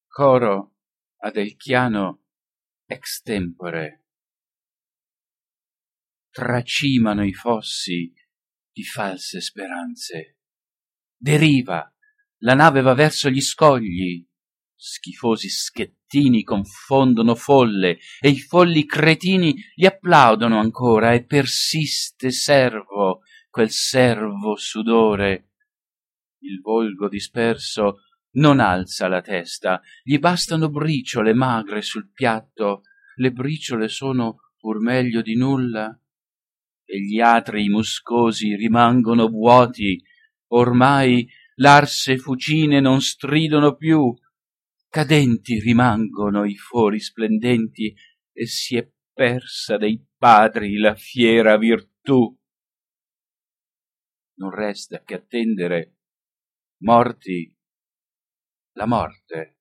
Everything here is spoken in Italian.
Coro Adelchiano extempore. Tracimano i fossi di false speranze. Deriva, la nave va verso gli scogli. Schifosi schettini confondono folle e i folli cretini gli applaudono ancora e persiste servo quel servo sudore. Il volgo disperso non alza la testa, gli bastano briciole magre sul piatto, le briciole sono pur meglio di nulla e gli atri muscosi rimangono vuoti, ormai larse fucine non stridono più, cadenti rimangono i fori splendenti e si è persa dei padri la fiera virtù. Non resta che attendere morti la morte.